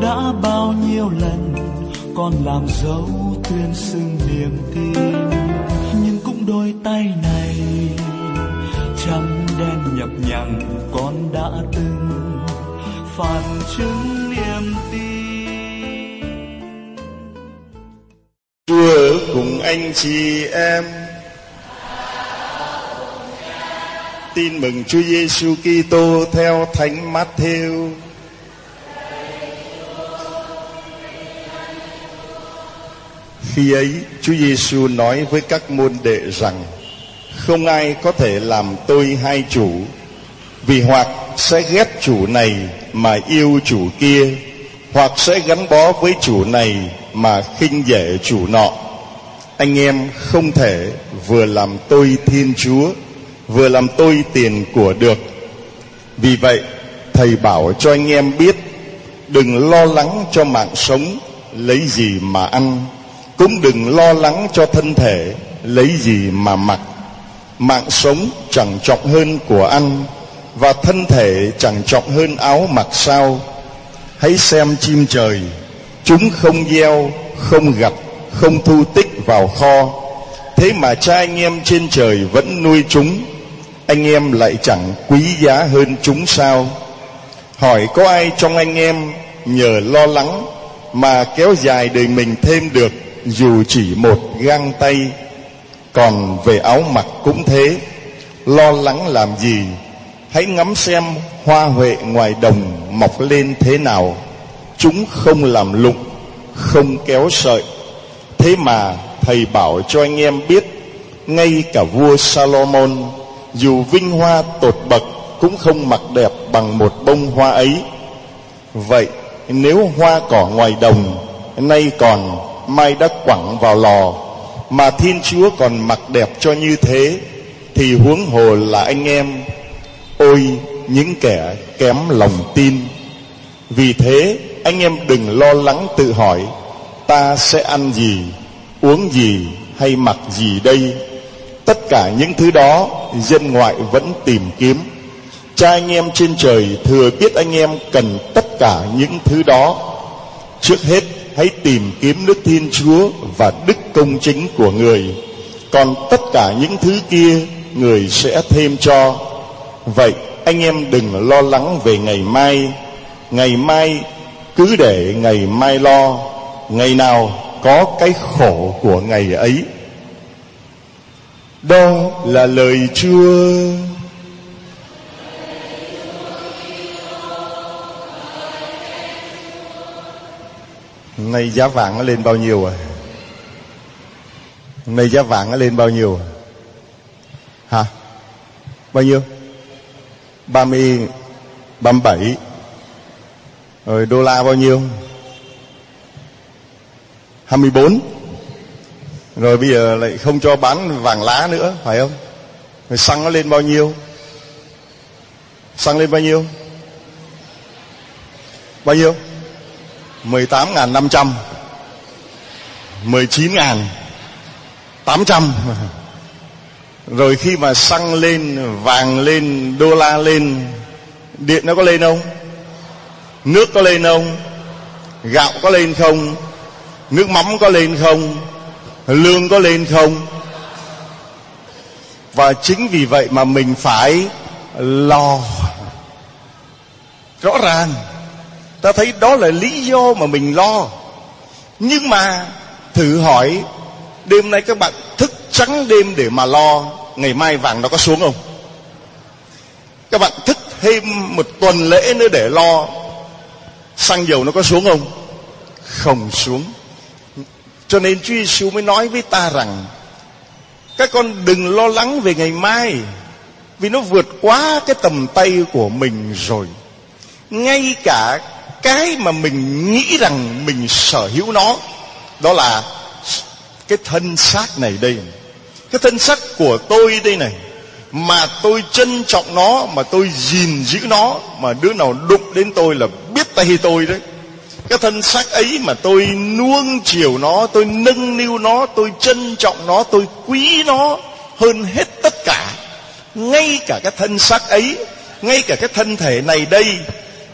đã bao nhiêu lần con làm dấu tuyên xưng niềm tin, nhưng cũng đôi tay này trắng đen nhập nhằng con đã từng phản chứng niềm tin. Chúa ở cùng anh chị em. Tin mừng Chúa Giêsu Kitô theo Thánh Mát-thêu. Khi ấy, Chúa Giêsu nói với các môn đệ rằng: không ai có thể làm tôi hai chủ, vì hoặc sẽ ghét chủ này mà yêu chủ kia, hoặc sẽ gắn bó với chủ này mà khinh dễ chủ nọ. Anh em không thể vừa làm tôi Thiên Chúa, vừa làm tôi tiền của được. Vì vậy, Thầy bảo cho anh em biết, đừng lo lắng cho mạng sống lấy gì mà ăn, cũng đừng lo lắng cho thân thể lấy gì mà mặc. Mạng sống chẳng trọng hơn của ăn, và thân thể chẳng trọng hơn áo mặc sao? Hãy xem chim trời, chúng không gieo, không gặt, không thu tích vào kho, thế mà Cha anh em trên trời vẫn nuôi chúng. Anh em lại chẳng quý giá hơn chúng sao? Hỏi có ai trong anh em nhờ lo lắng mà kéo dài đời mình thêm được dù chỉ một gang tay? Còn về áo mặc cũng thế, lo lắng làm gì? Hãy ngắm xem hoa huệ ngoài đồng mọc lên thế nào. Chúng không làm lụng, không kéo sợi. Thế mà Thầy bảo cho anh em biết, ngay cả vua Salomon dù vinh hoa tột bậc cũng không mặc đẹp bằng một bông hoa ấy. Vậy nếu hoa cỏ ngoài đồng nay còn, mai đã quẳng vào lò, mà Thiên Chúa còn mặc đẹp cho như thế, thì huống hồ là anh em. Ôi những kẻ kém lòng tin! Vì thế anh em đừng lo lắng tự hỏi, ta sẽ ăn gì, uống gì hay mặc gì đây? Tất cả những thứ đó dân ngoại vẫn tìm kiếm. Cha anh em trên trời thừa biết anh em cần tất cả những thứ đó. Trước hết hãy tìm kiếm nước Thiên Chúa và đức công chính của Người, còn tất cả những thứ kia Người sẽ thêm cho. Vậy anh em đừng lo lắng về ngày mai cứ để ngày mai lo, ngày nào có cái khổ của ngày ấy. Đó là lời Chúa. Nay giá vàng nó lên bao nhiêu rồi? Nay giá vàng nó lên bao nhiêu rồi? Hả? Bao nhiêu? 30, 37. Rồi đô la bao nhiêu? 24. Rồi bây giờ lại không cho bán vàng lá nữa, phải không? Rồi xăng nó lên bao nhiêu? Xăng lên bao nhiêu? Bao nhiêu? 18.500, 19.800. Rồi khi mà xăng lên, vàng lên, đô la lên, điện nó có lên không? Nước có lên không? Gạo có lên không? Nước mắm có lên không? Lương có lên không? Và chính vì vậy mà mình phải lo. Rõ ràng ta thấy đó là lý do mà mình lo. Nhưng mà thử hỏi, đêm nay các bạn thức trắng đêm để mà lo, ngày mai vàng nó có xuống không? Các bạn thức thêm một tuần lễ nữa để lo, xăng dầu nó có xuống không? Không xuống. Cho nên Chúa Giêsu mới nói với ta rằng, các con đừng lo lắng về ngày mai, vì nó vượt quá cái tầm tay của mình rồi. Ngay cả cái mà mình nghĩ rằng mình sở hữu nó, đó là cái thân xác này đây, cái thân xác của tôi đây này, mà tôi trân trọng nó, mà tôi gìn giữ nó, mà đứa nào đụng đến tôi là biết tay tôi đấy. Cái thân xác ấy mà tôi nuông chiều nó, tôi nâng niu nó, tôi trân trọng nó, tôi quý nó hơn hết tất cả. Ngay cả cái thân xác ấy, ngay cả cái thân thể này đây,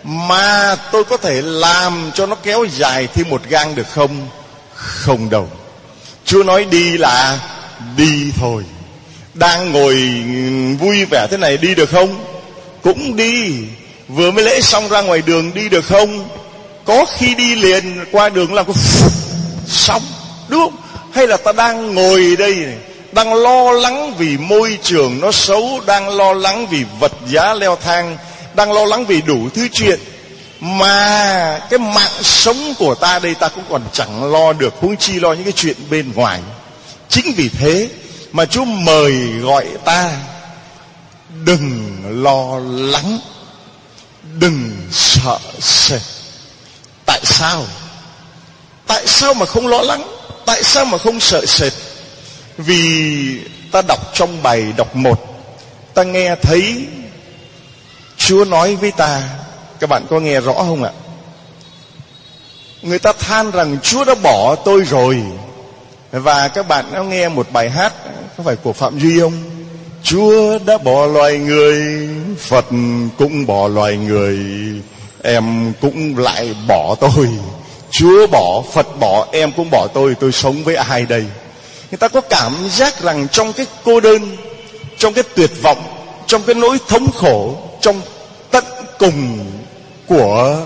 mà tôi có thể làm cho nó kéo dài thêm một gang được không? Không đâu. Chúa nói đi là đi thôi. Đang ngồi vui vẻ thế này đi được không? Cũng đi. Vừa mới lễ xong ra ngoài đường đi được không? Có khi đi liền qua đường làm cái xong, đúng không? Hay là ta đang ngồi đây này, đang lo lắng vì môi trường nó xấu, đang lo lắng vì vật giá leo thang, đang lo lắng vì đủ thứ chuyện, mà cái mạng sống của ta đây ta cũng còn chẳng lo được, huống chi lo những cái chuyện bên ngoài. Chính vì thế mà Chúa mời gọi ta đừng lo lắng, đừng sợ sệt. Tại sao? Tại sao mà không lo lắng? Tại sao mà không sợ sệt? Vì ta đọc trong bài đọc 1, ta nghe thấy Chúa nói với ta. Các bạn có nghe rõ không ạ? Người ta than rằng Chúa đã bỏ tôi rồi. Và các bạn đã nghe một bài hát, có phải của Phạm Duy không? Chúa đã bỏ loài người, Phật cũng bỏ loài người, em cũng lại bỏ tôi. Chúa bỏ, Phật bỏ, em cũng bỏ tôi sống với ai đây? Người ta có cảm giác rằng trong cái cô đơn, trong cái tuyệt vọng, trong cái nỗi thống khổ, trong tận cùng của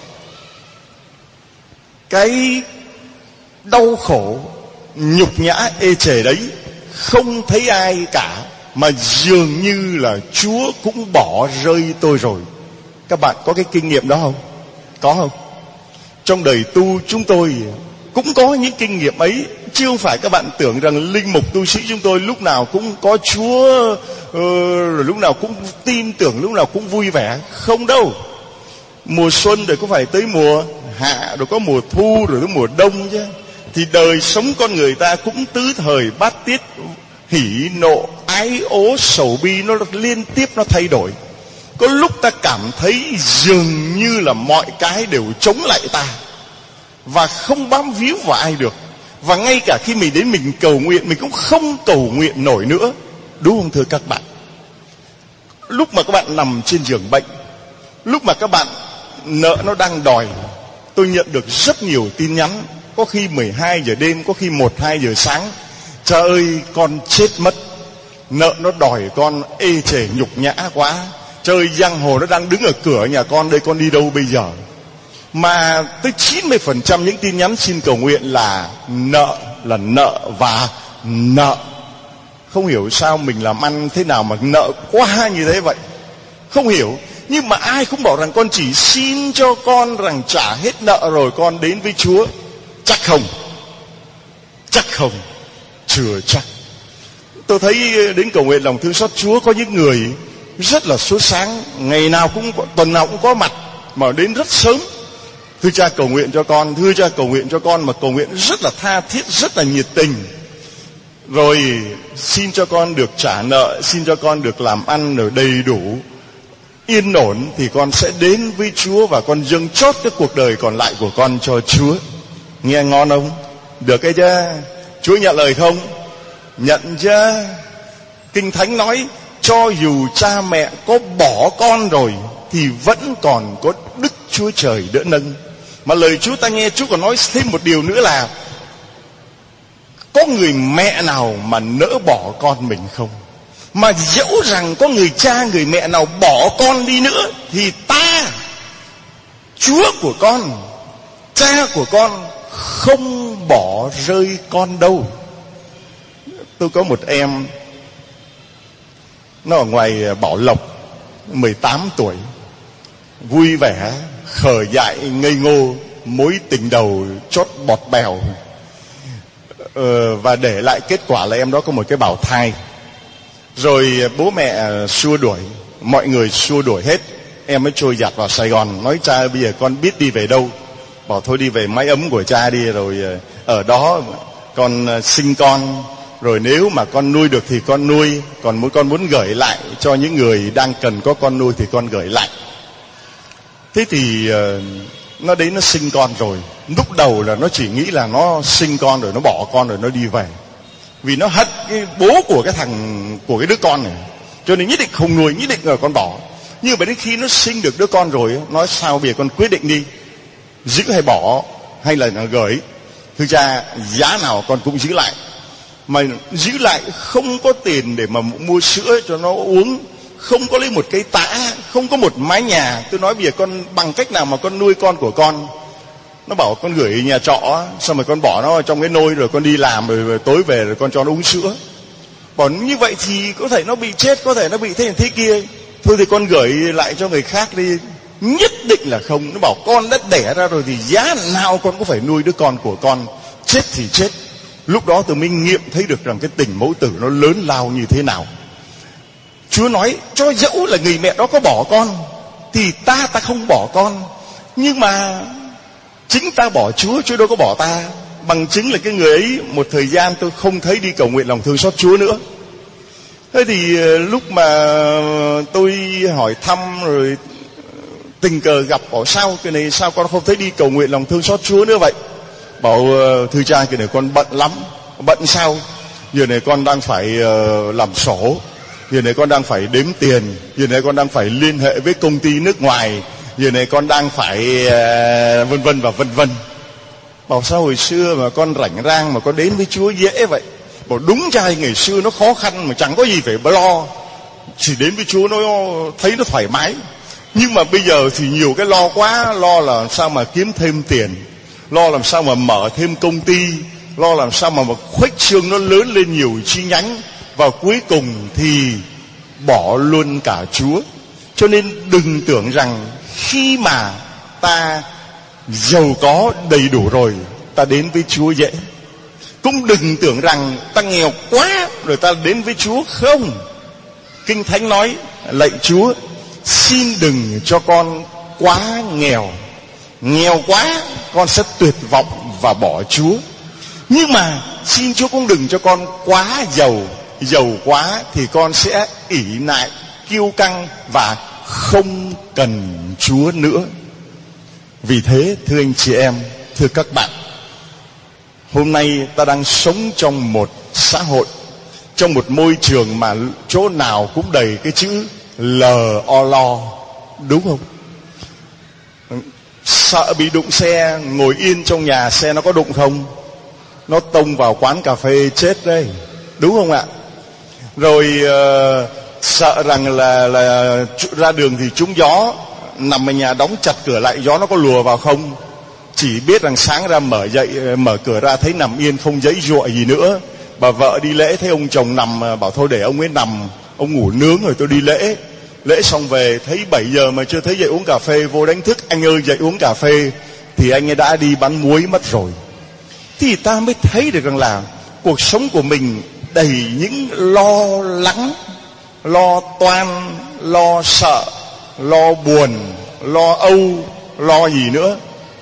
cái đau khổ, nhục nhã ê chề đấy, không thấy ai cả, mà dường như là Chúa cũng bỏ rơi tôi rồi. Các bạn có cái kinh nghiệm đó không? Có không? Trong đời tu chúng tôi cũng có những kinh nghiệm ấy, chứ không phải các bạn tưởng rằng linh mục tu sĩ chúng tôi lúc nào cũng có Chúa, lúc nào cũng tin tưởng, lúc nào cũng vui vẻ. Không đâu. Mùa xuân rồi có phải tới mùa hạ, rồi có mùa thu, rồi tới mùa đông chứ. Thì đời sống con người ta cũng tứ thời bát tiết, hỉ nộ ái ố sầu bi, nó liên tiếp nó thay đổi. Có lúc ta cảm thấy dường như là mọi cái đều chống lại ta, và không bám víu vào ai được. Và ngay cả khi mình đến mình cầu nguyện, mình cũng không cầu nguyện nổi nữa. Đúng không thưa các bạn? Lúc mà các bạn nằm trên giường bệnh, lúc mà các bạn nợ nó đang đòi, tôi nhận được rất nhiều tin nhắn, có khi 12 giờ đêm, có khi 1-2 giờ sáng. Trời ơi, con chết mất, nợ nó đòi con ê chề nhục nhã quá. Trời ơi, giang hồ nó đang đứng ở cửa nhà con đây, con đi đâu bây giờ? Mà tới 90% những tin nhắn xin cầu nguyện là nợ và nợ. Không hiểu sao mình làm ăn thế nào mà nợ quá như thế vậy. Không hiểu. Nhưng mà ai cũng bảo rằng con chỉ xin cho con rằng trả hết nợ rồi con đến với Chúa. Chắc không? Chắc không? Chưa chắc. Tôi thấy đến cầu nguyện lòng thương xót Chúa có những người rất là sốt sáng, ngày nào cũng, tuần nào cũng có mặt, mà đến rất sớm. Thưa cha cầu nguyện cho con, thưa cha cầu nguyện cho con, mà cầu nguyện rất là tha thiết, rất là nhiệt tình. Rồi xin cho con được trả nợ, xin cho con được làm ăn rồi đầy đủ, yên ổn, thì con sẽ đến với Chúa và con dâng chót cái cuộc đời còn lại của con cho Chúa. Nghe ngon không? Được cái chứ? Chúa nhận lời không? Nhận chứ? Kinh Thánh nói cho dù cha mẹ có bỏ con rồi thì vẫn còn có Đức Chúa Trời đỡ nâng. Mà lời Chúa ta nghe, Chúa còn nói thêm một điều nữa là có người mẹ nào mà nỡ bỏ con mình không? Mà dẫu rằng có người cha, người mẹ nào bỏ con đi nữa thì ta, Chúa của con, cha của con, không bỏ rơi con đâu. Tôi có một em, nó ở ngoài Bảo Lộc, 18 tuổi, vui vẻ, khờ dại, ngây ngô, mối tình đầu chót bọt bèo. Và để lại kết quả là em đó có một cái bào thai. Rồi bố mẹ xua đuổi, mọi người xua đuổi hết, em mới trôi dạt vào Sài Gòn. Nói cha bây giờ con biết đi về đâu? Bảo thôi đi về mái ấm của cha đi, rồi ở đó con sinh con, rồi nếu mà con nuôi được thì con nuôi, còn con muốn gửi lại cho những người đang cần có con nuôi thì con gửi lại. Thế thì nó đến nó sinh con rồi. Lúc đầu là nó chỉ nghĩ là nó sinh con rồi nó bỏ con rồi nó đi về, vì nó hận cái bố của cái thằng, của cái đứa con này, cho nên nhất định không nuôi, nhất định là con bỏ. Nhưng mà đến khi nó sinh được đứa con rồi, nói sao bây giờ con quyết định đi, giữ hay bỏ hay là gửi. Thưa cha, giá nào con cũng giữ lại. Mà giữ lại không có tiền để mà mua sữa cho nó uống, không có lấy một cái tã, không có một mái nhà. Tôi nói bây giờ con bằng cách nào mà con nuôi con của con. Nó bảo con gửi nhà trọ, xong rồi con bỏ nó trong cái nôi, rồi con đi làm, rồi tối về rồi con cho nó uống sữa. Bảo như vậy thì có thể nó bị chết, có thể nó bị thế kia. Thôi thì con gửi lại cho người khác đi. Nhất định là không. Nó bảo con đã đẻ ra rồi thì giá nào con cũng phải nuôi đứa con của con. Chết thì chết. Lúc đó tôi mới nghiệm thấy được rằng cái tình mẫu tử nó lớn lao như thế nào. Chúa nói cho dẫu là người mẹ đó có bỏ con thì ta không bỏ con, nhưng mà chính ta bỏ Chúa, Chúa đâu có bỏ ta. Bằng chứng là cái người ấy một thời gian tôi không thấy đi cầu nguyện lòng thương xót Chúa nữa. Thế thì lúc mà tôi hỏi thăm rồi tình cờ gặp, bảo sao cái này, sao con không thấy đi cầu nguyện lòng thương xót Chúa nữa vậy? Bảo thưa cha, cái này con bận lắm. Bận sao? Giờ này con đang phải làm sổ, giờ này con đang phải đếm tiền, giờ này con đang phải liên hệ với công ty nước ngoài, giờ này con đang phải vân vân và vân vân. Bảo sao hồi xưa mà con rảnh rang mà con đến với Chúa dễ vậy? Bảo đúng trai, ngày xưa nó khó khăn mà chẳng có gì phải lo, chỉ đến với Chúa nó thấy nó thoải mái. Nhưng mà bây giờ thì nhiều cái lo quá, lo là sao mà kiếm thêm tiền, lo làm sao mà mở thêm công ty, lo làm sao mà khuếch trương nó lớn lên nhiều chi nhánh, và cuối cùng thì bỏ luôn cả Chúa. Cho nên đừng tưởng rằng khi mà ta giàu có đầy đủ rồi ta đến với Chúa dễ. Cũng đừng tưởng rằng ta nghèo quá rồi ta đến với Chúa. Không. Kinh Thánh nói lạy Chúa, xin đừng cho con quá nghèo. Nghèo quá con sẽ tuyệt vọng và bỏ Chúa. Nhưng mà xin Chúa cũng đừng cho con quá giàu. Giàu quá thì con sẽ ỷ lại, kiêu căng và không cần Chúa nữa. Vì thế thưa anh chị em, thưa các bạn, hôm nay ta đang sống trong một xã hội, trong một môi trường mà chỗ nào cũng đầy cái chữ lo, đúng không? Sợ bị đụng xe, ngồi yên trong nhà xe nó có đụng không? Nó tông vào quán cà phê chết đấy, đúng không ạ? Rồi sợ rằng là ra đường thì trúng gió, nằm ở nhà đóng chặt cửa lại, gió nó có lùa vào không? Chỉ biết rằng sáng ra mở cửa ra thấy nằm yên, không giãy giụa gì nữa. Bà vợ đi lễ thấy ông chồng nằm, bảo thôi để ông ấy nằm, ông ngủ nướng rồi tôi đi lễ. Lễ xong về thấy 7 giờ mà chưa thấy dậy uống cà phê, vô đánh thức anh ơi dậy uống cà phê, thì anh ấy đã đi bán muối mất rồi. Thì ta mới thấy được rằng là cuộc sống của mình đầy những lo lắng, lo toan, lo sợ, lo buồn, lo âu, lo gì nữa?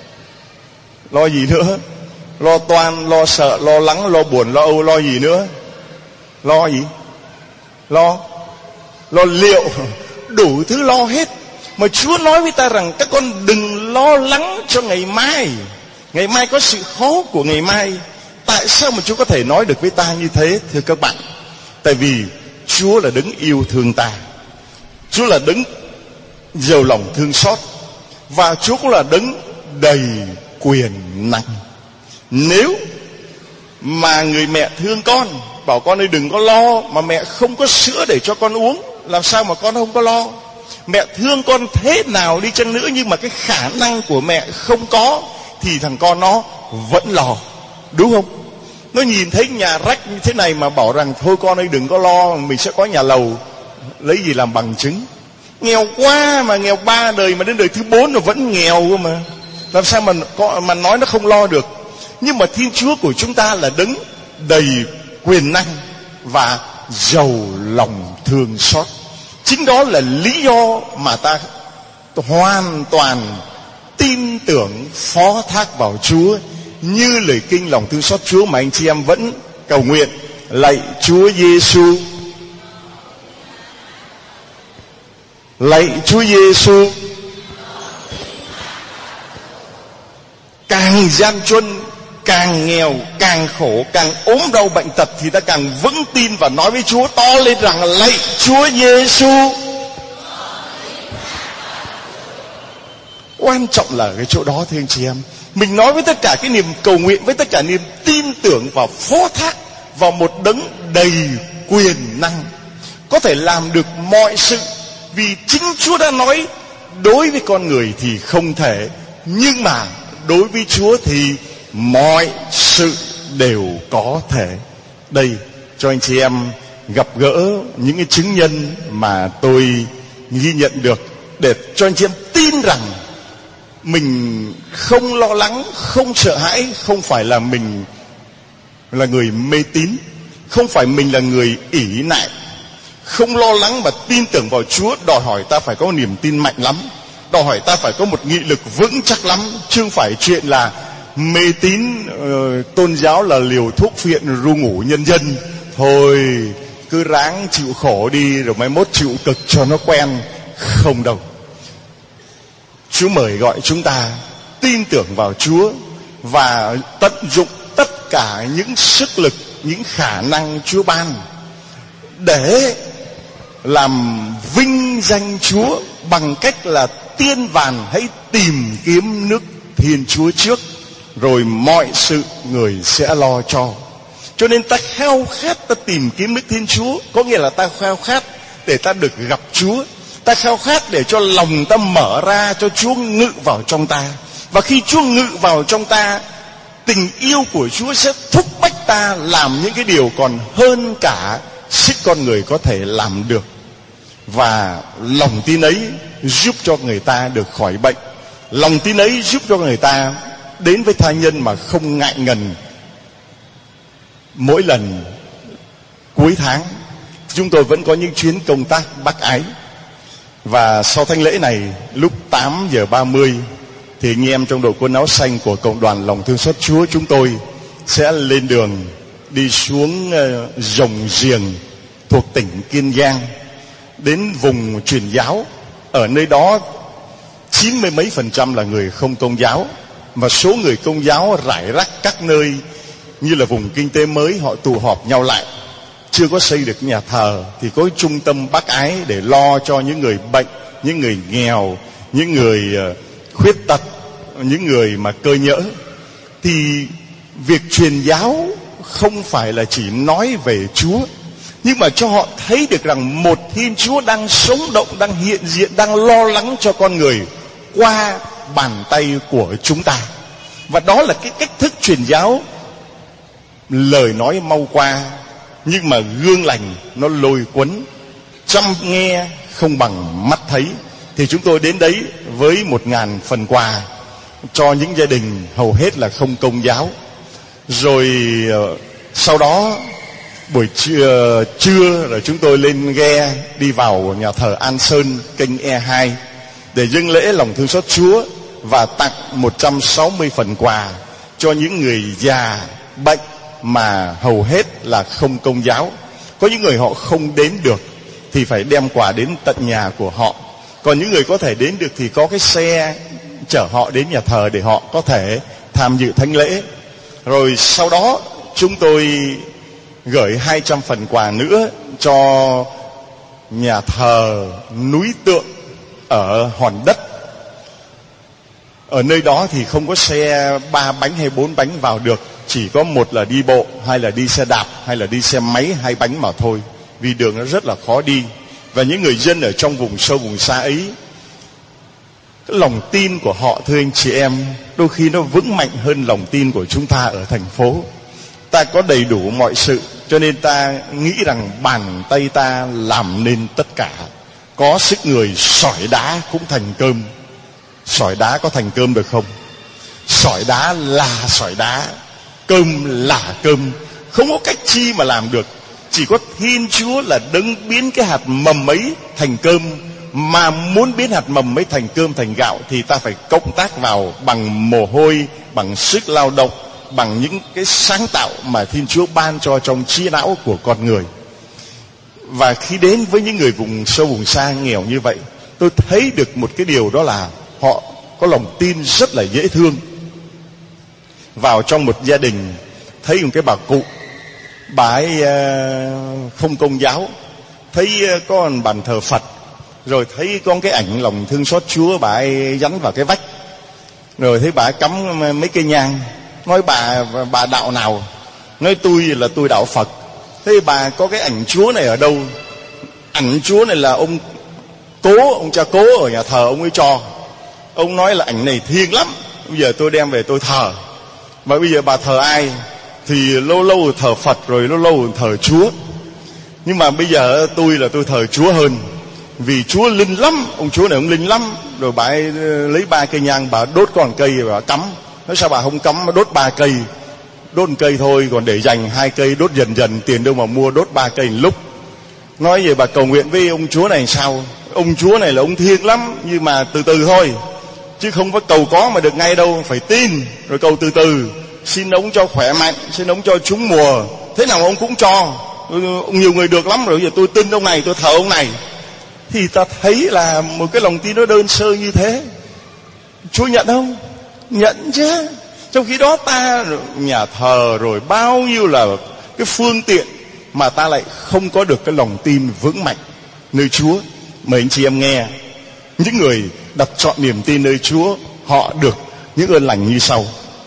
Lo gì nữa? Lo toan, lo sợ, lo lắng, lo buồn, lo âu, lo gì nữa? Lo gì? Lo liệu, đủ thứ lo hết. Mà Chúa nói với ta rằng các con đừng lo lắng cho ngày mai. Ngày mai có sự khó của ngày mai. Tại sao mà Chúa có thể nói được với ta như thế thưa các bạn? Tại vì Chúa là đấng yêu thương ta, Chúa là đấng giàu lòng thương xót, và Chúa cũng là đấng đầy quyền năng. Nếu mà người mẹ thương con, bảo con ơi đừng có lo, mà mẹ không có sữa để cho con uống, làm sao mà con không có lo? Mẹ thương con thế nào đi chăng nữa, nhưng mà cái khả năng của mẹ không có, thì thằng con nó vẫn lo, đúng không? Nó nhìn thấy nhà rách như thế này mà bảo rằng thôi con ơi đừng có lo, mình sẽ có nhà lầu, lấy gì làm bằng chứng? Nghèo quá mà, nghèo 3 đời mà đến đời thứ 4 rồi vẫn nghèo cơ mà, làm sao mà nói nó không lo được? Nhưng mà Thiên Chúa của chúng ta là đấng đầy quyền năng và giàu lòng thương xót. Chính đó là lý do mà ta hoàn toàn tin tưởng phó thác vào Chúa, như lời kinh lòng thương xót Chúa mà anh chị em vẫn cầu nguyện: lạy Chúa Giêsu, lạy Chúa Giêsu. Càng gian truân, càng nghèo, càng khổ, càng ốm đau bệnh tật thì ta càng vững tin và nói với Chúa to lên rằng: lạy Chúa Giêsu, Quan trọng là cái chỗ đó thưa anh chị em. Mình nói với tất cả cái niềm cầu nguyện, với tất cả niềm tin tưởng và phó thác vào một đấng đầy quyền năng, có thể làm được mọi sự. Vì chính Chúa đã nói đối với con người thì không thể, nhưng mà đối với Chúa thì mọi sự đều có thể. Đây, cho anh chị em gặp gỡ những cái chứng nhân mà tôi ghi nhận được, để cho anh chị em tin rằng mình không lo lắng, không sợ hãi. Không phải là mình là người mê tín, không phải mình là người ỷ lại. Không lo lắng mà tin tưởng vào Chúa đòi hỏi ta phải có niềm tin mạnh lắm, đòi hỏi ta phải có một nghị lực vững chắc lắm, chứ không phải chuyện là mê tín tôn giáo là liều thuốc phiện ru ngủ nhân dân. Thôi cứ ráng chịu khổ đi rồi mai mốt chịu cực cho nó quen. Không đâu. Chúa mời gọi chúng ta tin tưởng vào Chúa và tận dụng tất cả những sức lực, những khả năng Chúa ban để làm vinh danh Chúa, bằng cách là tiên vàn hãy tìm kiếm nước Thiên Chúa trước, rồi mọi sự người sẽ lo cho. Cho nên ta khao khát, ta tìm kiếm nước Thiên Chúa, có nghĩa là ta khao khát để ta được gặp Chúa. Ta khao khát để cho lòng ta mở ra, cho Chúa ngự vào trong ta. Và khi Chúa ngự vào trong ta, tình yêu của Chúa sẽ thúc bách ta làm những cái điều còn hơn cả sức con người có thể làm được. Và lòng tin ấy giúp cho người ta được khỏi bệnh. Lòng tin ấy giúp cho người ta đến với tha nhân mà không ngại ngần. Mỗi lần cuối tháng chúng tôi vẫn có những chuyến công tác bác ái. Và sau thánh lễ này, lúc 8:30 thì anh em trong đội quân áo xanh của cộng đoàn lòng thương xót Chúa chúng tôi sẽ lên đường đi xuống Rồng Giềng thuộc tỉnh Kiên Giang, đến vùng truyền giáo. Ở nơi đó 90 mấy % là người không công giáo, và số người công giáo rải rác các nơi như là vùng kinh tế mới, họ tụ họp nhau lại. Chưa có xây được nhà thờ thì có trung tâm bác ái để lo cho những người bệnh, những người nghèo, những người khuyết tật, những người mà cơ nhỡ. Thì việc truyền giáo không phải là chỉ nói về Chúa, nhưng mà cho họ thấy được rằng một Thiên Chúa đang sống động, đang hiện diện, đang lo lắng cho con người qua bàn tay của chúng ta. Và đó là cái cách thức truyền giáo. Lời nói mau qua, nhưng mà gương lành nó lôi cuốn. Chăm nghe không bằng mắt thấy. Thì chúng tôi đến đấy với 1.000 phần quà cho những gia đình hầu hết là không công giáo. Rồi sau đó buổi trưa rồi chúng tôi lên ghe đi vào nhà thờ An Sơn, kênh E2 để dâng lễ lòng thương xót Chúa và tặng 160 phần quà cho những người già bệnh mà hầu hết là không công giáo. Có những người họ không đến được thì phải đem quà đến tận nhà của họ. Còn những người có thể đến được thì có cái xe chở họ đến nhà thờ để họ có thể tham dự thánh lễ. Rồi sau đó chúng tôi gửi 200 phần quà nữa cho nhà thờ Núi Tượng ở Hòn Đất. Ở nơi đó thì không có xe 3 bánh hay 4 bánh vào được, chỉ có một là đi bộ, hai là đi xe đạp, hay là đi xe máy 2 bánh mà thôi, vì đường nó rất là khó đi. Và những người dân ở trong vùng sâu vùng xa ấy, cái lòng tin của họ thưa anh chị em, đôi khi nó vững mạnh hơn lòng tin của chúng ta ở thành phố. Ta có đầy đủ mọi sự, cho nên ta nghĩ rằng bàn tay ta làm nên tất cả. Có sức người sỏi đá cũng thành cơm. Sỏi đá có thành cơm được không? Sỏi đá là sỏi đá, cơm là cơm. Không có cách chi mà làm được. Chỉ có Thiên Chúa là đấng biến cái hạt mầm ấy thành cơm. Mà muốn biến hạt mầm ấy thành cơm, thành gạo, thì ta phải cộng tác vào bằng mồ hôi, bằng sức lao động, bằng những cái sáng tạo mà Thiên Chúa ban cho trong trí não của con người. Và khi đến với những người vùng sâu vùng xa nghèo như vậy, tôi thấy được một cái điều, đó là họ có lòng tin rất là dễ thương. Vào trong một gia đình, thấy một cái bà cụ, bà ấy không công giáo, thấy có bàn thờ Phật, rồi thấy có cái ảnh lòng thương xót Chúa bà ấy dán vào cái vách. Rồi thấy bà cắm mấy cây nhang. Nói bà đạo nào? Nói tôi là tôi đạo Phật. Thế bà có cái ảnh Chúa này ở đâu? Ảnh Chúa này là ông cha Cố ở nhà thờ ông ấy cho. Ông nói là ảnh này thiêng lắm, bây giờ tôi đem về tôi thờ. Mà bây giờ bà thờ ai? Thì lâu lâu thờ Phật, rồi lâu lâu thờ Chúa. Nhưng mà bây giờ tôi thờ Chúa hơn, vì Chúa linh lắm. Ông Chúa này ông linh lắm. Rồi bà ấy lấy 3 cây nhang, bà đốt còn cây và bà cắm. Nói sao bà không cắm mà đốt 3 cây? Đốt 1 cây thôi, còn để dành 2 cây đốt dần dần, tiền đâu mà mua đốt 3 cây một lúc. Nói vậy bà cầu nguyện với ông Chúa này sao? Ông Chúa này là ông thiêng lắm, nhưng mà từ từ thôi, chứ không có cầu có mà được ngay đâu. Phải tin rồi cầu từ từ. Xin ông cho khỏe mạnh, xin ông cho trúng mùa, thế nào ông cũng cho. Nhiều người được lắm rồi, giờ tôi tin ông này, tôi thờ ông này. Thì ta thấy là một cái lòng tin nó đơn sơ như thế. Chúa nhận không? Nhận chứ. Trong khi đó ta nhà thờ rồi bao nhiêu là cái phương tiện, mà ta lại không có được cái lòng tin vững mạnh nơi Chúa. Mời anh chị em nghe, những người đặt trọn niềm tin nơi Chúa, họ được những ơn lành như sau.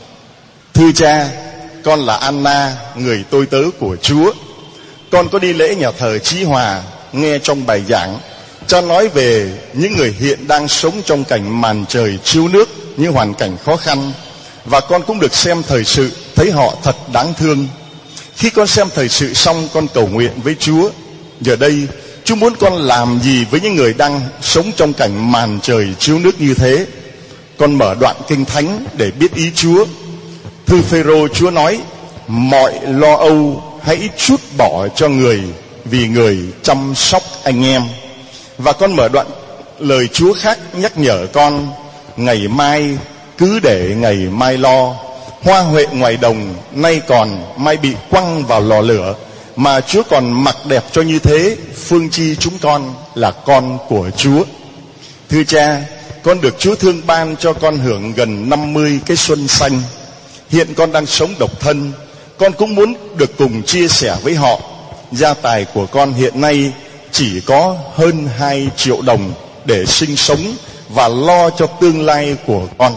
Thưa cha, con là Anna, người tôi tớ của Chúa. Con có đi lễ nhà thờ Chí Hòa, nghe trong bài giảng cha nói về những người hiện đang sống trong cảnh màn trời chiếu nước, những hoàn cảnh khó khăn. Và con cũng được xem thời sự, thấy họ thật đáng thương. Khi con xem thời sự xong, con cầu nguyện với Chúa. Giờ đây, Chúa muốn con làm gì với những người đang sống trong cảnh màn trời chiếu nước như thế? Con mở đoạn Kinh Thánh để biết ý Chúa. Thư Phêrô Chúa nói, mọi lo âu hãy trút bỏ cho người, vì người chăm sóc anh em. Và con mở đoạn lời Chúa khác nhắc nhở con, ngày mai cứ để ngày mai lo. Hoa huệ ngoài đồng nay còn, mai bị quăng vào lò lửa. Mà Chúa còn mặc đẹp cho như thế, phương chi chúng con là con của Chúa. Thưa cha, con được Chúa thương ban cho con hưởng gần 50 cái xuân xanh. Hiện con đang sống độc thân, con cũng muốn được cùng chia sẻ với họ. Gia tài của con hiện nay chỉ có hơn 2 triệu đồng để sinh sống và lo cho tương lai của con.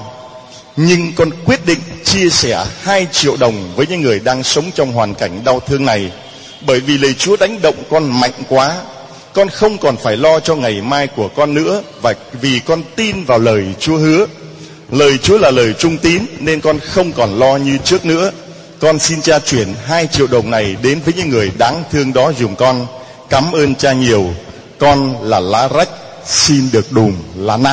Nhưng con quyết định chia sẻ 2 triệu đồng với những người đang sống trong hoàn cảnh đau thương này, bởi vì lời Chúa đánh động con mạnh quá. Con không còn phải lo cho ngày mai của con nữa, và vì con tin vào lời Chúa hứa. Lời Chúa là lời trung tín, nên con không còn lo như trước nữa. Con xin cha chuyển 2 triệu đồng này đến với những người đáng thương đó giùm con. Cảm ơn cha nhiều. Con là lá rách, xin được đùm lá nát.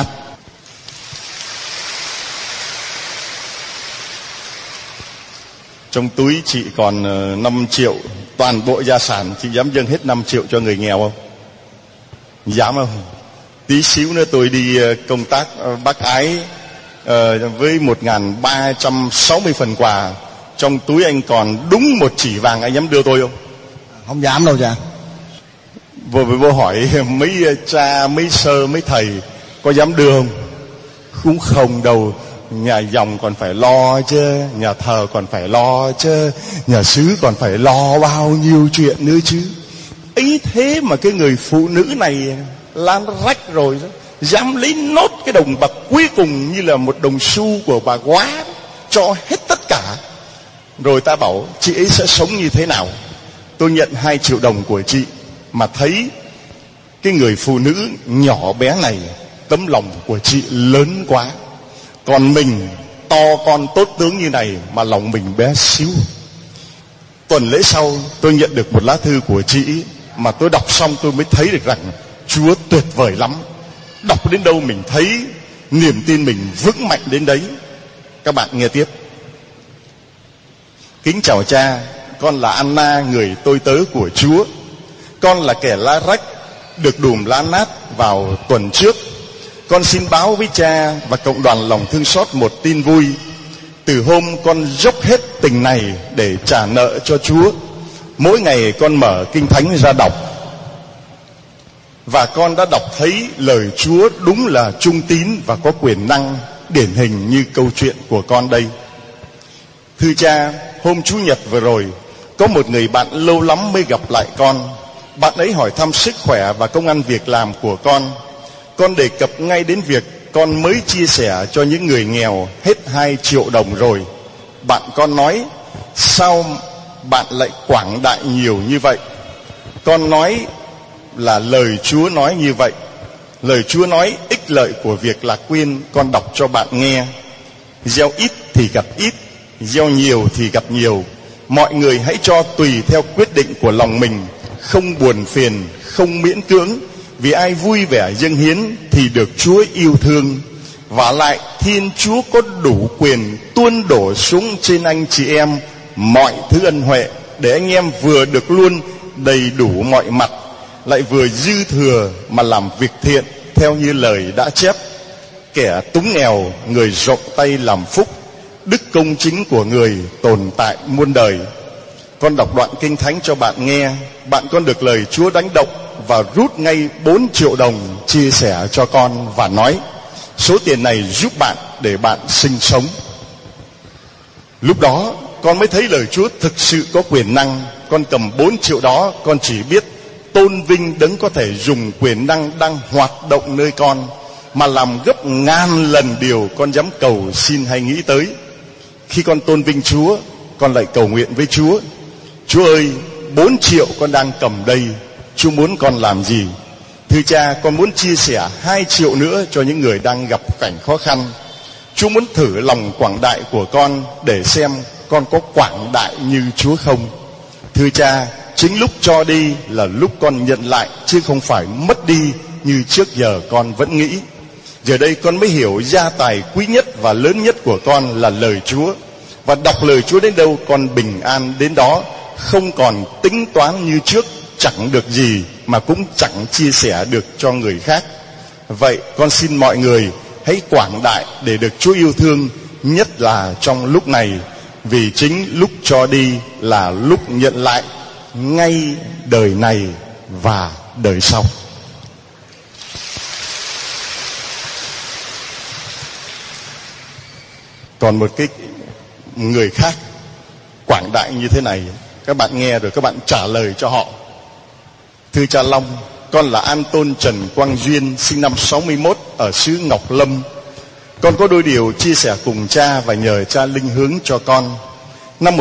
Trong túi chị còn 5 triệu, toàn bộ gia sản. Chị dám dâng hết 5 triệu cho người nghèo không? Dám không? Tí xíu nữa tôi đi công tác Bác Ái với 1.360 phần quà. Trong túi anh còn đúng 1 chỉ vàng, anh dám đưa tôi không? Không dám đâu cha. Vô hỏi mấy cha, mấy sơ, mấy thầy có dám đưa không? Cũng không đâu. Nhà dòng còn phải lo chứ, nhà thờ còn phải lo chứ, nhà xứ còn phải lo bao nhiêu chuyện nữa chứ. Ấy thế mà cái người phụ nữ này lan rách rồi đó, dám lấy nốt cái đồng bạc cuối cùng như là một đồng xu của bà quá, cho hết tất cả. Rồi ta bảo chị ấy sẽ sống như thế nào? Tôi nhận 2 triệu đồng của chị, mà thấy cái người phụ nữ nhỏ bé này, tấm lòng của chị lớn quá. Còn mình to con tốt tướng như này mà lòng mình bé xíu. Tuần lễ sau tôi nhận được một lá thư của chị, mà tôi đọc xong tôi mới thấy được rằng Chúa tuyệt vời lắm. Đọc đến đâu mình thấy niềm tin mình vững mạnh đến đấy. Các bạn nghe tiếp. Kính chào cha, con là Anna, người tôi tớ của Chúa. Con là kẻ lá rách, được đùm lá nát vào tuần trước. Con xin báo với cha và cộng đoàn lòng thương xót một tin vui. Từ hôm con dốc hết tình này để trả nợ cho Chúa, mỗi ngày con mở Kinh Thánh ra đọc, và con đã đọc thấy lời Chúa đúng là trung tín và có quyền năng, điển hình như câu chuyện của con đây. Thưa cha, hôm Chủ nhật vừa rồi, có một người bạn lâu lắm mới gặp lại con. Bạn ấy hỏi thăm sức khỏe và công ăn việc làm của con. Con đề cập ngay đến việc con mới chia sẻ cho những người nghèo hết 2 triệu đồng rồi. Bạn con nói, sao bạn lại quảng đại nhiều như vậy? Con nói là lời Chúa nói như vậy. Lời Chúa nói ích lợi của việc lạc quyên, con đọc cho bạn nghe. Gieo ít thì gặp ít, gieo nhiều thì gặp nhiều. Mọi người hãy cho tùy theo quyết định của lòng mình, không buồn phiền, không miễn cưỡng, vì ai vui vẻ dâng hiến thì được Chúa yêu thương. Vả lại Thiên Chúa có đủ quyền tuôn đổ xuống trên anh chị em mọi thứ ân huệ, để anh em vừa được luôn đầy đủ mọi mặt, lại vừa dư thừa mà làm việc thiện, theo như lời đã chép: kẻ túng nghèo, người rộng tay làm phúc, đức công chính của người tồn tại muôn đời. Con đọc đoạn kinh thánh cho bạn nghe. Bạn con được lời Chúa đánh động và rút ngay 4 triệu đồng chia sẻ cho con, và nói số tiền này giúp bạn để bạn sinh sống. Lúc đó con mới thấy lời Chúa thực sự có quyền năng. Con cầm 4 triệu đó, con chỉ biết tôn vinh đấng có thể dùng quyền năng đang hoạt động nơi con, mà làm gấp ngàn lần điều con dám cầu xin hay nghĩ tới. Khi con tôn vinh Chúa, con lại cầu nguyện với Chúa: Chúa ơi, 4 triệu con đang cầm đây, Chúa muốn con làm gì? Thưa Cha, con muốn chia sẻ 2 triệu nữa cho những người đang gặp cảnh khó khăn. Chúa muốn thử lòng quảng đại của con để xem con có quảng đại như Chúa không. Thưa Cha, chính lúc cho đi là lúc con nhận lại, chứ không phải mất đi như trước giờ con vẫn nghĩ. Giờ đây con mới hiểu gia tài quý nhất và lớn nhất của con là lời Chúa. Và đọc lời Chúa đến đâu con bình an đến đó, không còn tính toán như trước, chẳng được gì mà cũng chẳng chia sẻ được cho người khác. Vậy con xin mọi người hãy quảng đại để được Chúa yêu thương, nhất là trong lúc này, vì chính lúc cho đi là lúc nhận lại, ngay đời này và đời sau. Còn một cái người khác quảng đại như thế này, các bạn nghe rồi các bạn trả lời cho họ. Thưa cha Long, con là An Tôn Trần Quang Duyên, sinh năm 61 ở xứ Ngọc Lâm. Con có đôi điều chia sẻ cùng cha và nhờ cha linh hướng cho con. Năm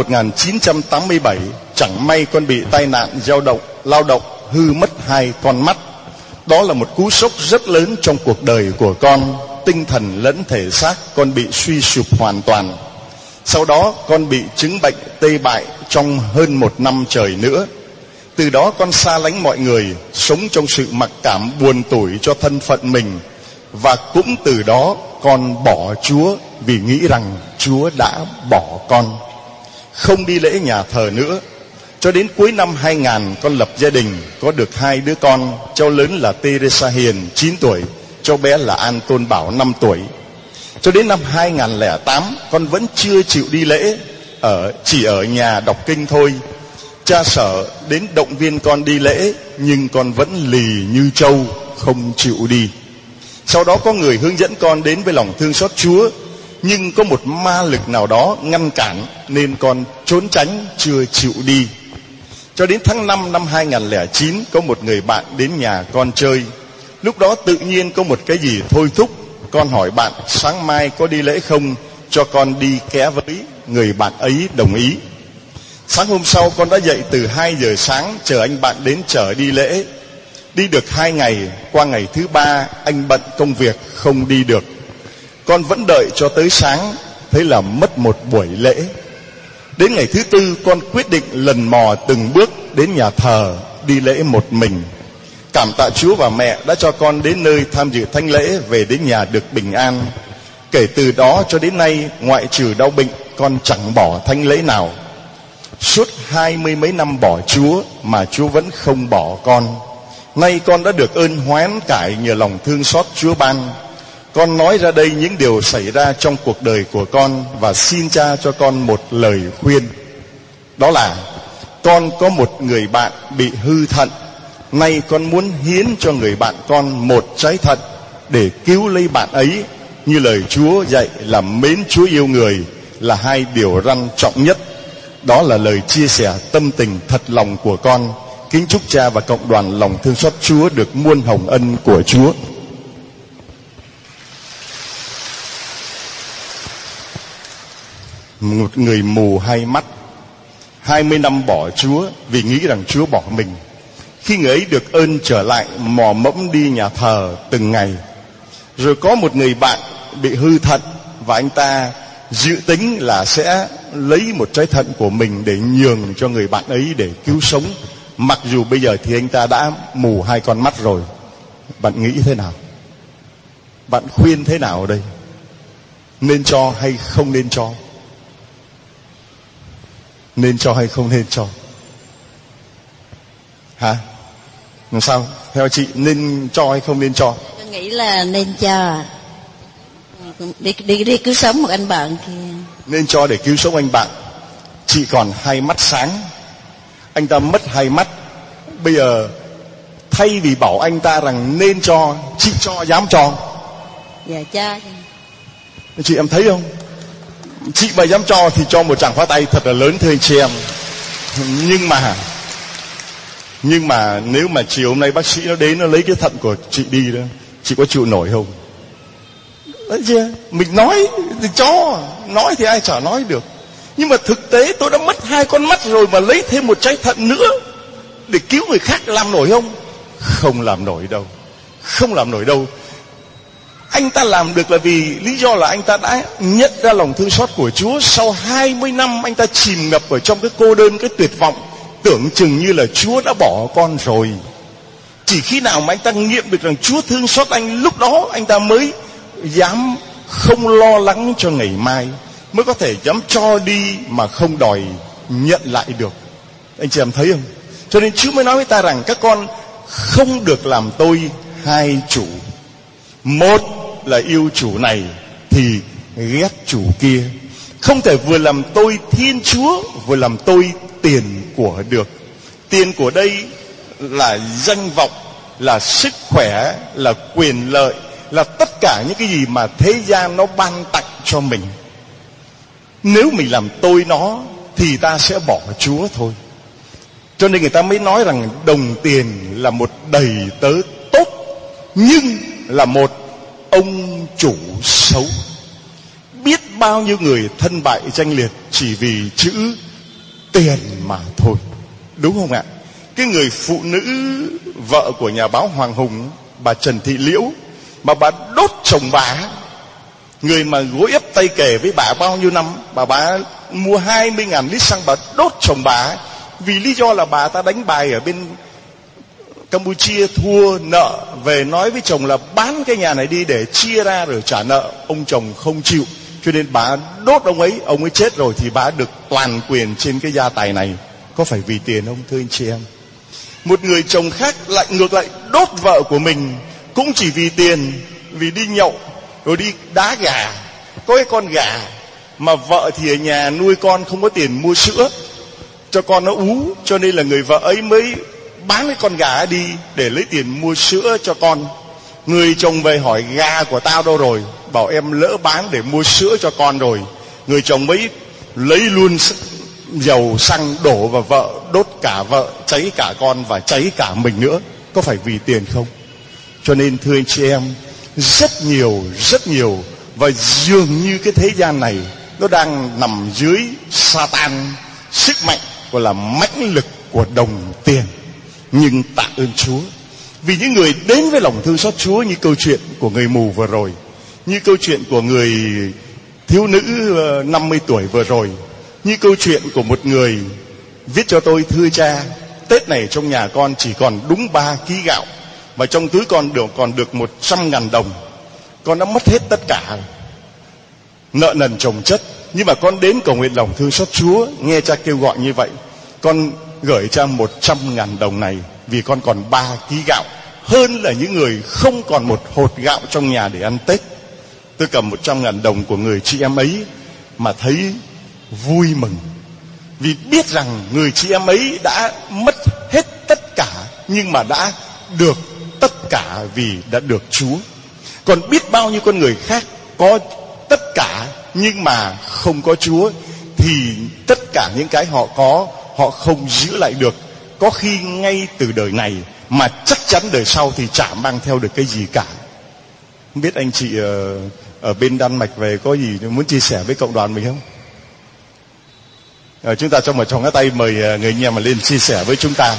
1987, chẳng may con bị tai nạn lao động hư mất 2 con mắt. Đó là một cú sốc rất lớn trong cuộc đời của con. Tinh thần lẫn thể xác con bị suy sụp hoàn toàn. Sau đó con bị chứng bệnh tê bại trong hơn 1 năm trời nữa. Từ đó con xa lánh mọi người, sống trong sự mặc cảm buồn tủi cho thân phận mình. Và cũng từ đó con bỏ Chúa, vì nghĩ rằng Chúa đã bỏ con. Không đi lễ nhà thờ nữa. Cho đến cuối năm 2000 con lập gia đình, có được 2 đứa con. Cháu lớn là Teresa Hiền 9 tuổi, cháu bé là An Tôn Bảo 5 tuổi. Cho đến năm 2008 con vẫn chưa chịu đi lễ, chỉ ở nhà đọc kinh thôi. Cha sở đến động viên con đi lễ, nhưng con vẫn lì như trâu, không chịu đi. Sau đó có người hướng dẫn con đến với lòng thương xót Chúa, nhưng có một ma lực nào đó ngăn cản, nên con trốn tránh chưa chịu đi. Cho đến tháng 5 năm 2009, có một người bạn đến nhà con chơi. Lúc đó tự nhiên có một cái gì thôi thúc. Con hỏi bạn sáng mai có đi lễ không, cho con đi ké với. Người bạn ấy đồng ý. Sáng hôm sau con đã dậy từ 2 giờ sáng chờ anh bạn đến chở đi lễ. Đi được 2 ngày, qua ngày thứ 3 anh bận công việc không đi được. Con vẫn đợi cho tới sáng, thế là mất một buổi lễ. Đến ngày thứ 4 con quyết định lần mò từng bước đến nhà thờ đi lễ một mình. Cảm tạ Chúa và mẹ đã cho con đến nơi tham dự thánh lễ, về đến nhà được bình an. Kể từ đó cho đến nay, ngoại trừ đau bệnh, con chẳng bỏ thánh lễ nào. Suốt 20 mấy năm bỏ Chúa mà Chúa vẫn không bỏ con. Nay con đã được ơn hoán cải nhờ lòng thương xót Chúa ban. Con nói ra đây những điều xảy ra trong cuộc đời của con, và xin cha cho con một lời khuyên. Đó là con có một người bạn bị hư thận. Nay con muốn hiến cho người bạn con một trái thận để cứu lấy bạn ấy. Như lời Chúa dạy là mến Chúa yêu người là 2 điều răn trọng nhất. Đó là lời chia sẻ tâm tình thật lòng của con. Kính chúc cha và cộng đoàn lòng thương xót Chúa được muôn hồng ân của Chúa. Một người mù hai mắt, 20 năm bỏ Chúa vì nghĩ rằng Chúa bỏ mình. Khi người ấy được ơn trở lại, mò mẫm đi nhà thờ từng ngày. Rồi có một người bạn bị hư thận, và anh ta dự tính là sẽ lấy một trái thận của mình để nhường cho người bạn ấy để cứu sống, mặc dù bây giờ thì anh ta đã mù hai con mắt rồi. Bạn nghĩ thế nào? Bạn khuyên thế nào ở đây? Nên cho hay không nên cho? Nên cho hay không nên cho? Hả? Làm sao? Theo chị nên cho hay không nên cho? Tôi nghĩ là nên cho. Đi cứu sống một anh bạn kia. Nên cho để cứu sống anh bạn. Chị còn hai mắt sáng, anh ta mất hai mắt. Bây giờ thay vì bảo anh ta rằng nên cho, chị cho dám cho? Dạ cho. Chị em thấy không? Chị mà dám cho thì cho một tràng pháo tay thật là lớn thưa anh chị em. Nhưng mà nếu mà chiều hôm nay bác sĩ nó đến, nó lấy cái thận của chị đi đó, chị có chịu nổi không? Đấy chưa? Mình nói thì cho, nói thì ai chả nói được. Nhưng mà thực tế tôi đã mất hai con mắt rồi mà lấy thêm một trái thận nữa để cứu người khác, làm nổi không? Không làm nổi đâu. Không làm nổi đâu. Anh ta làm được là vì lý do là anh ta đã nhận ra lòng thương xót của Chúa. Sau 20 năm anh ta chìm ngập ở trong cái cô đơn, cái tuyệt vọng, tưởng chừng như là Chúa đã bỏ con rồi. Chỉ khi nào mà anh ta nghiệm được rằng Chúa thương xót anh, lúc đó anh ta mới dám không lo lắng cho ngày mai, mới có thể dám cho đi mà không đòi nhận lại được. Anh chị em thấy không? Cho nên Chúa mới nói với ta rằng các con không được làm tôi hai chủ. Một là yêu chủ này thì ghét chủ kia. Không thể vừa làm tôi Thiên Chúa vừa làm tôi tiền của được. Tiền của đây là danh vọng, là sức khỏe, là quyền lợi, là tất cả những cái gì mà thế gian nó ban tặng cho mình. Nếu mình làm tôi nó thì ta sẽ bỏ Chúa thôi. Cho nên người ta mới nói rằng đồng tiền là một đầy tớ tốt, nhưng là một ông chủ xấu. Biết bao nhiêu người thân bại danh liệt chỉ vì chữ tiền mà thôi. Đúng không ạ? Cái người phụ nữ vợ của nhà báo Hoàng Hùng, bà Trần Thị Liễu, mà bà đốt chồng bà, người mà gối ép tay kề với bà bao nhiêu năm, bà mua 20.000 lít xăng, bà đốt chồng bà, vì lý do là bà ta đánh bài ở bên Campuchia thua nợ, về nói với chồng là bán cái nhà này đi để chia ra rồi trả nợ. Ông chồng không chịu, cho nên bà đốt ông ấy chết rồi thì bà được toàn quyền trên cái gia tài này. Có phải vì tiền không thưa anh chị em? Một người chồng khác lại ngược lại đốt vợ của mình, cũng chỉ vì tiền, vì đi nhậu rồi đi đá gà. Có cái con gà mà vợ thì ở nhà nuôi con, không có tiền mua sữa cho con nó ú, cho nên là người vợ ấy mới bán cái con gà đi để lấy tiền mua sữa cho con. Người chồng về hỏi gà của tao đâu rồi, bảo em lỡ bán để mua sữa cho con rồi. Người chồng mới lấy luôn dầu xăng đổ vào vợ, đốt cả vợ, cháy cả con và cháy cả mình nữa. Có phải vì tiền không? Cho nên thưa anh chị em, rất nhiều, và dường như cái thế gian này nó đang nằm dưới Satan, sức mạnh gọi là mãnh lực của đồng tiền. Nhưng tạ ơn Chúa, vì những người đến với lòng thương xót Chúa, như câu chuyện của người mù vừa rồi, như câu chuyện của người thiếu nữ 50 tuổi vừa rồi, như câu chuyện của một người viết cho tôi: thưa cha, Tết này trong nhà con chỉ còn đúng 3 ký gạo, và trong túi con còn được 100.000 đồng. Con đã mất hết tất cả, nợ nần chồng chất, nhưng mà con đến cầu nguyện lòng thương xót Chúa, nghe cha kêu gọi như vậy, con gửi cha 100.000 đồng này, vì con còn 3 ký gạo, hơn là những người không còn một hột gạo trong nhà để ăn Tết. Tôi cầm 100.000 đồng của người chị em ấy mà thấy vui mừng, vì biết rằng người chị em ấy đã mất hết tất cả, nhưng mà đã được tất cả vì đã được Chúa. Còn biết bao nhiêu con người khác có tất cả nhưng mà không có Chúa, thì tất cả những cái họ có, họ không giữ lại được. Có khi ngay từ đời này mà chắc chắn đời sau thì chả mang theo được cái gì cả. Không biết anh chị ở bên Đan Mạch về có gì muốn chia sẻ với cộng đoàn mình không? Chúng ta cho một tràng tay mời người anh em mà lên chia sẻ với chúng ta.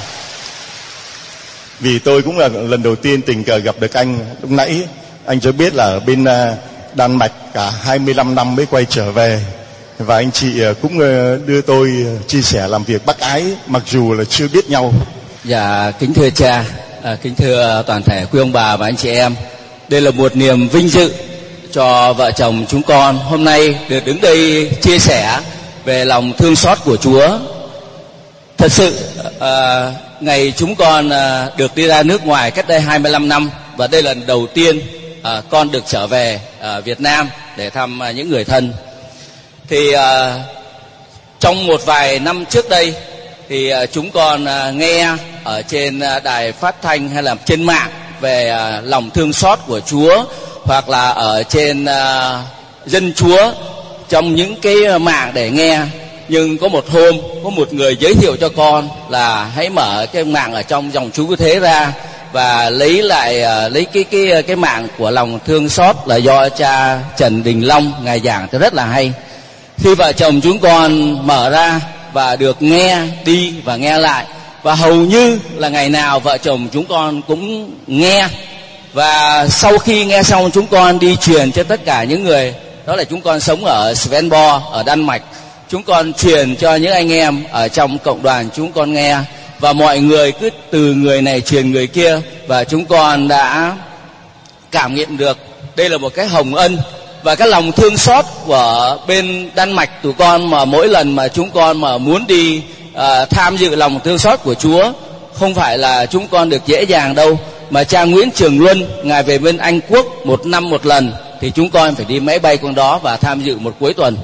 Vì tôi cũng là lần đầu tiên tình cờ gặp được anh. Lúc nãy anh cho biết là ở bên Đan Mạch cả 25 năm mới quay trở về. Và anh chị cũng đưa tôi chia sẻ làm việc bác ái mặc dù là chưa biết nhau. Dạ, kính thưa cha, kính thưa toàn thể quý ông bà và anh chị em. Đây là một niềm vinh dự cho vợ chồng chúng con hôm nay được đứng đây chia sẻ về lòng thương xót của Chúa. Thật sự ngày chúng con được đi ra nước ngoài cách đây 25 năm, và đây là lần đầu tiên con được trở về Việt Nam để thăm những người thân. Thì trong một vài năm trước đây thì chúng con nghe ở trên đài phát thanh hay là trên mạng về lòng thương xót của Chúa, hoặc là ở trên dân Chúa trong những cái mạng để nghe. Nhưng có một hôm có một người giới thiệu cho con là hãy mở cái mạng ở trong dòng chú thế ra và lấy cái mạng của lòng thương xót là do cha Trần Đình Long ngài giảng rất là hay. Khi vợ chồng chúng con mở ra và được nghe đi và nghe lại, và hầu như là ngày nào vợ chồng chúng con cũng nghe. Và sau khi nghe xong chúng con đi truyền cho tất cả những người, đó là chúng con sống ở Svendborg ở Đan Mạch, chúng con truyền cho những anh em ở trong cộng đoàn chúng con nghe, và mọi người cứ từ người này truyền người kia, và chúng con đã cảm nghiệm được đây là một cái hồng ân và cái lòng thương xót của bên Đan Mạch tụi con. Mà mỗi lần mà chúng con mà muốn đi tham dự lòng thương xót của Chúa, không phải là chúng con được dễ dàng đâu, mà cha Nguyễn Trường Luân ngài về bên Anh Quốc một năm một lần, thì chúng con phải đi máy bay con đó và tham dự một cuối tuần.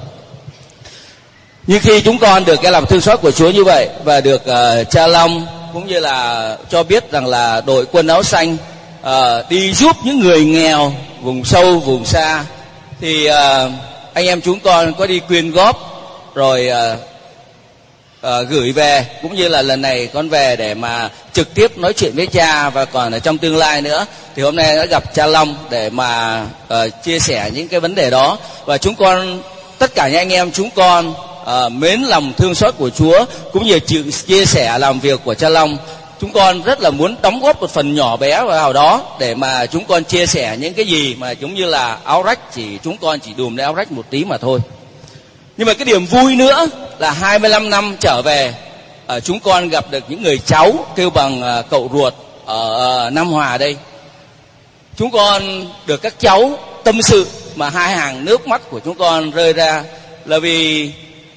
Nhưng khi chúng con được cái lòng thương xót của Chúa như vậy, và được cha Long cũng như là cho biết rằng là đội quân áo xanh đi giúp những người nghèo vùng sâu vùng xa, thì anh em chúng con có đi quyên góp rồi gửi về, cũng như là lần này con về để mà trực tiếp nói chuyện với cha, và còn ở trong tương lai nữa thì hôm nay đã gặp cha Long để mà chia sẻ những cái vấn đề đó. Và chúng con tất cả những anh em chúng con mến lòng thương xót của Chúa, cũng như chia sẻ làm việc của cha Long, chúng con rất là muốn đóng góp một phần nhỏ bé vào đó để mà chúng con chia sẻ những cái gì mà giống như là áo rách, chúng con chỉ đùm lấy áo rách một tí mà thôi. Nhưng mà cái điểm vui nữa là 25 năm trở về, chúng con gặp được những người cháu kêu bằng cậu ruột ở Nam Hòa đây. Chúng con được các cháu tâm sự mà hai hàng nước mắt của chúng con rơi ra, là vì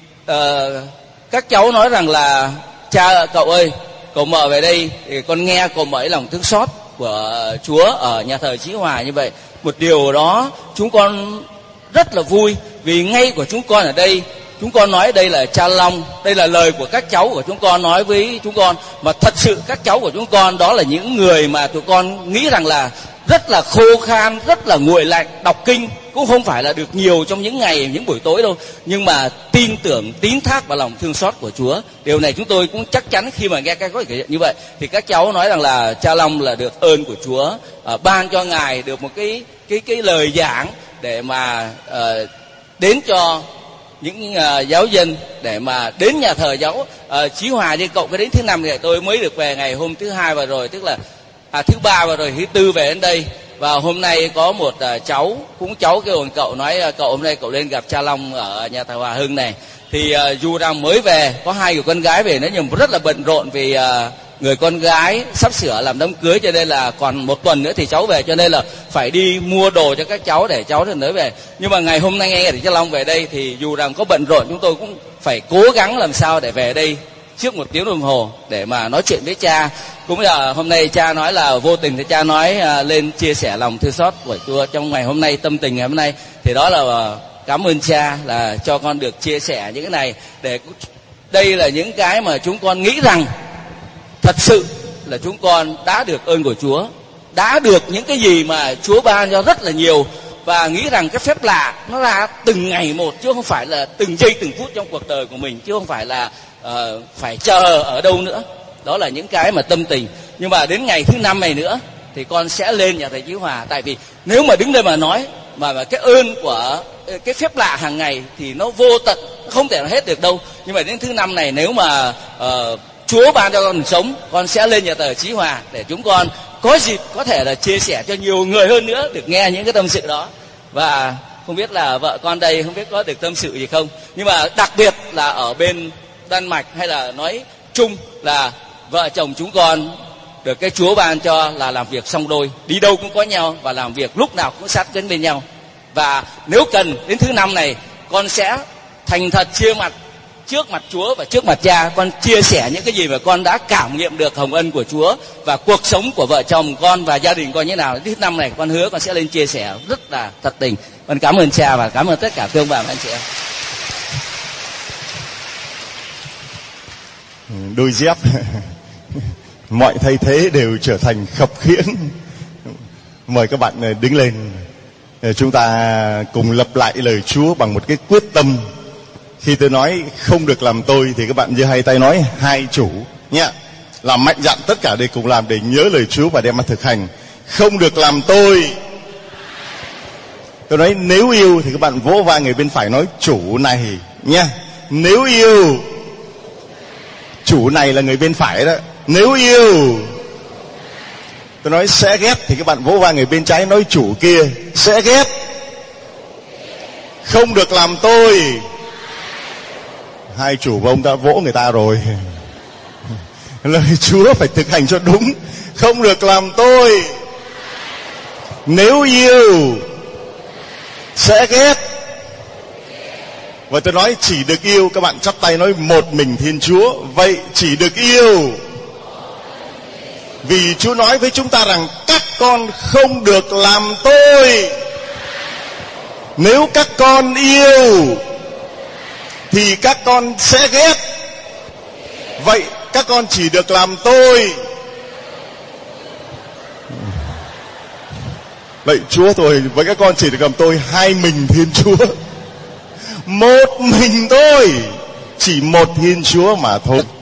các cháu nói rằng là cha cậu ơi, cậu mở về đây thì con nghe cậu mở lòng thương xót của Chúa ở nhà thờ Chí Hòa như vậy. Một điều đó chúng con rất là vui, vì ngay của chúng con ở đây, chúng con nói đây là cha Long, đây là lời của các cháu của chúng con nói với chúng con, mà thật sự các cháu của chúng con đó là những người mà tụi con nghĩ rằng là rất là khô khan, rất là nguội lạnh, đọc kinh cũng không phải là được nhiều trong những ngày, những buổi tối đâu, nhưng mà tin tưởng, tín thác vào lòng thương xót của Chúa. Điều này chúng tôi cũng chắc chắn khi mà nghe các gói kể chuyện như vậy, thì các cháu nói rằng là cha Long là được ơn của Chúa, ban cho ngài được một cái lời giảng để mà đến cho những giáo dân, để mà đến nhà thờ giáo Chí Hòa. Như cậu cái đến thứ 5 thì tôi mới được về ngày hôm thứ 2 vừa rồi, tức là thứ 3 vừa rồi, thứ 4 về đến đây. Và hôm nay có một cháu, cũng cháu kêu cậu nói cậu hôm nay cậu lên gặp cha Long ở nhà thờ Hòa Hưng này. Thì dù rằng mới về, có 2 người con gái về nữa, nhưng rất là bận rộn vì người con gái sắp sửa làm đám cưới, cho nên là còn một tuần nữa thì cháu về, cho nên là phải đi mua đồ cho các cháu để cháu tới về. Nhưng mà ngày hôm nay nghe thì cha Long về đây, thì dù rằng có bận rộn chúng tôi cũng phải cố gắng làm sao để về đây trước 1 tiếng đồng hồ để mà nói chuyện với cha. Cũng là hôm nay cha nói là vô tình thì cha nói lên chia sẻ lòng thương xót của Chúa trong ngày hôm nay, tâm tình ngày hôm nay, thì đó là cảm ơn cha là cho con được chia sẻ những cái này. Để đây là những cái mà chúng con nghĩ rằng thật sự là chúng con đã được ơn của Chúa, đã được những cái gì mà Chúa ban cho rất là nhiều, và nghĩ rằng cái phép lạ nó ra từng ngày một, chứ không phải là từng giây từng phút trong cuộc đời của mình, chứ không phải là phải chờ ở đâu nữa. Đó là những cái mà tâm tình. Nhưng mà đến ngày thứ 5 này nữa thì con sẽ lên nhà thờ Chí Hòa, tại vì nếu mà đứng đây mà nói mà cái ơn của cái phép lạ hàng ngày thì nó vô tận, không thể hết được đâu. Nhưng mà đến thứ năm này, nếu mà Chúa ban cho con sống, con sẽ lên nhà thờ Chí Hòa để chúng con có dịp có thể là chia sẻ cho nhiều người hơn nữa được nghe những cái tâm sự đó. Và không biết là vợ con đây không biết có được tâm sự gì không, nhưng mà đặc biệt là ở bên Đan Mạch hay là nói chung là vợ chồng chúng con được cái Chúa ban cho là làm việc song đôi, đi đâu cũng có nhau và làm việc lúc nào cũng sát cánh bên nhau. Và nếu cần đến thứ năm này, con sẽ thành thật chia mặt trước mặt Chúa và trước mặt Cha, con chia sẻ những cái gì mà con đã cảm nghiệm được hồng ân của Chúa và cuộc sống của vợ chồng con và gia đình con như thế nào. Thứ năm này con hứa con sẽ lên chia sẻ rất là thật tình. Con cảm ơn Cha và cảm ơn tất cả quý ông bà và anh chị em. Đôi dép mọi thay thế đều trở thành khập khiễng. Mời các bạn đứng lên, chúng ta cùng lặp lại lời Chúa bằng một cái quyết tâm. Khi tôi nói không được làm tôi thì các bạn giơ hai tay nói hai chủ nhé. Làm mạnh dạn tất cả để cùng làm để nhớ lời Chúa và đem mà thực hành. Không được làm tôi. Tôi nói nếu yêu thì các bạn vỗ vai người bên phải nói chủ này nhé. Nếu yêu, chủ này là người bên phải đó. Nếu yêu, tôi nói sẽ ghét thì các bạn vỗ vai người bên trái nói chủ kia sẽ ghét. Không được làm tôi. Hai chủ và ông đã vỗ người ta rồi. Lời Chúa phải thực hành cho đúng. Không được làm tôi. Nếu yêu sẽ ghét. Và tôi nói chỉ được yêu, các bạn chắp tay nói một mình Thiên Chúa. Vậy chỉ được yêu. Vì Chúa nói với chúng ta rằng các con không được làm tôi. Nếu các con yêu thì các con sẽ ghét. Vậy các con chỉ được làm tôi. Lạy Chúa tôi, với các con chỉ được làm tôi hai mình Thiên Chúa. Một mình tôi, chỉ một Thiên Chúa mà thôi.